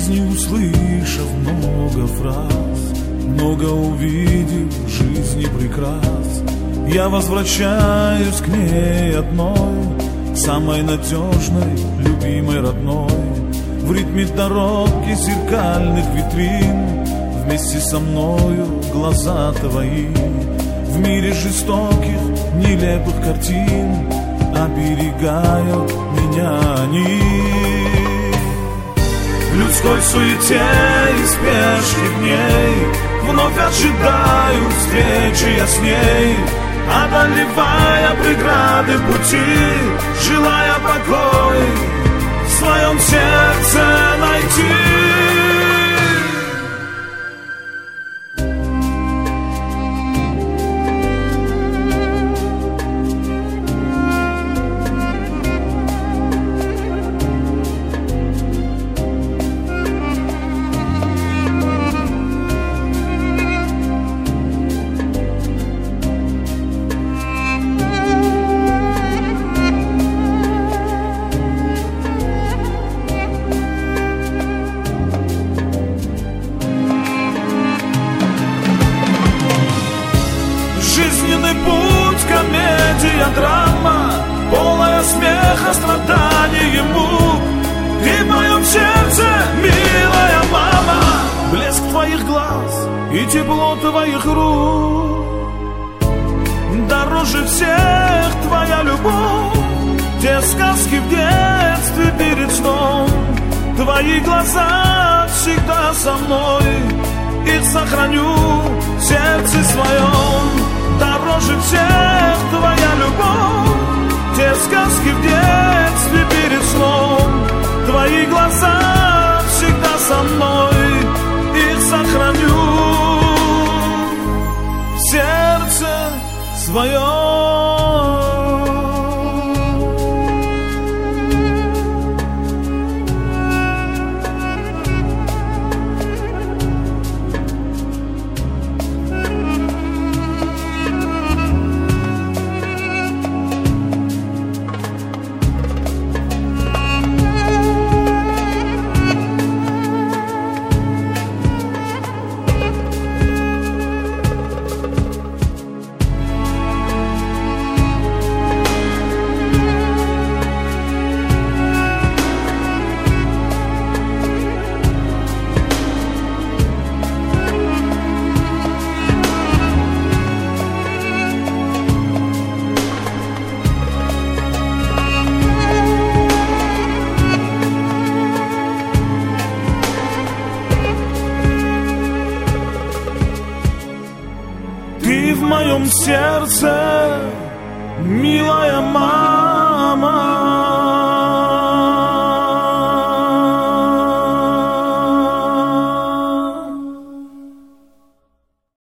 жизни, услышав много фраз, много увидев в жизни прекрас, я возвращаюсь к ней одной, самой надежной, любимой, родной. В ритме дороги зеркальных витрин вместе со мною глаза твои. В мире жестоких, нелепых картин оберегают меня они. В людской суете и спешке дней вновь ожидаю встречи я с ней, одолевая преграды пути, желая покой в своем сердце найти. Жизненный путь, комедия, драма, полная смеха, страданий и мук. И в моем сердце, милая мама, блеск твоих глаз и тепло твоих рук. Дороже всех твоя любовь, те сказки в детстве перед сном. Твои глаза всегда со мной, их сохраню в сердце своем. Дороже всех твоя любовь, те сказки в детстве перед сном. Твои глаза всегда со мной, их сохраню в сердце своем. Ты в моем сердце, милая мама.